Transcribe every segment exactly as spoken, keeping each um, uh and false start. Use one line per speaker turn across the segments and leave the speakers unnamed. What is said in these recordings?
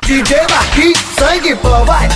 D J Marquinhos, sangue pô, vai!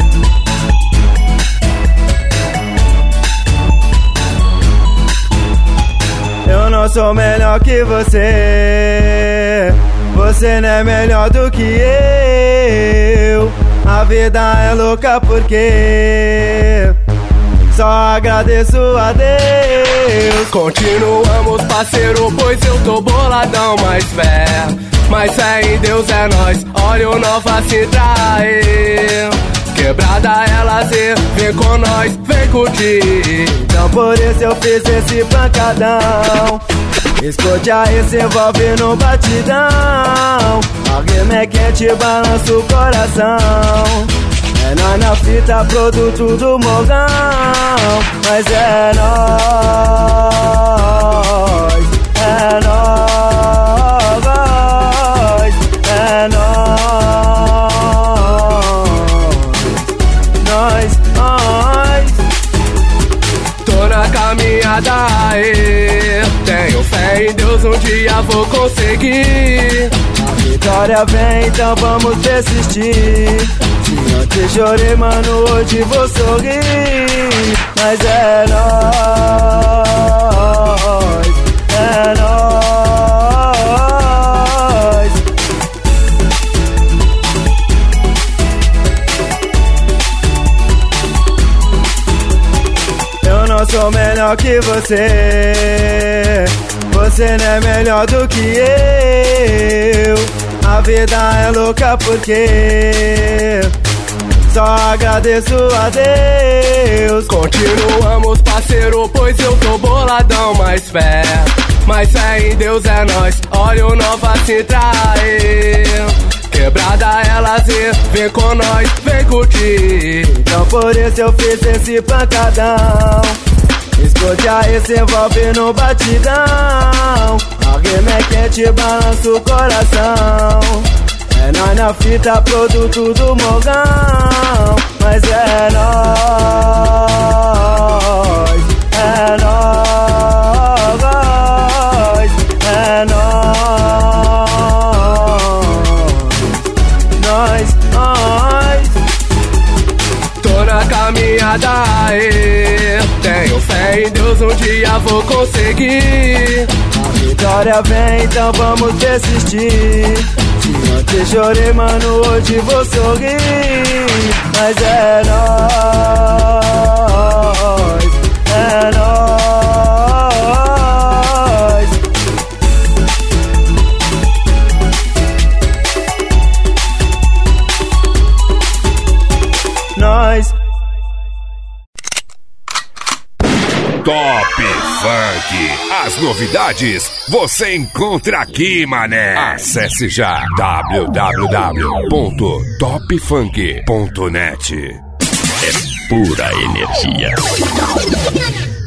Eu não sou melhor que você, você não é melhor do que eu. A vida é louca porque só agradeço a Deus.
Continuamos, parceiro, pois eu tô boladão. Mais fé, mais fé em Deus é nós. Olha o Nova se trair. Quebrada é lazer, vem com nós, vem curtir.
Então por isso eu fiz esse pancadão. Escute aí, se envolve no batidão. A rima é quente, balança o coração. É nós na fita, produto do Morgão. Mas é nóis, é nóis, é nóis, nós, nós.
Tô na caminhada, aê. Tenho fé em Deus, um dia vou conseguir.
A vitória vem, então vamos persistir. Se ontem chorei, mano, hoje vou sorrir. Mas é nóis, é nóis. Eu não sou melhor que você, você não é melhor do que eu. A vida é louca porque só agradeço a Deus.
Continuamos, parceiro, pois eu tô boladão. Mais fé, mais fé em Deus é nós. Olha o Nova se trair. Quebrada é lazer, vem com nós, vem curtir.
Então por isso eu fiz esse pancadão. Escute aí, se envolve no batidão. A rima é quente, balança o coração. É nós na fita, produto do Morgão. Mas é nóis, é nóis, é nóis, nós, nós.
Tô na caminhada, aê. Tenho fé em Deus, um dia vou conseguir.
A vitória vem, então vamos persistir. Se ontem chorei, mano, hoje vou sorrir. Mas é nóis, é nóis. Nós.
Top Funk. As novidades você encontra aqui, mané. Acesse já w w w ponto top funk ponto net.
É pura energia.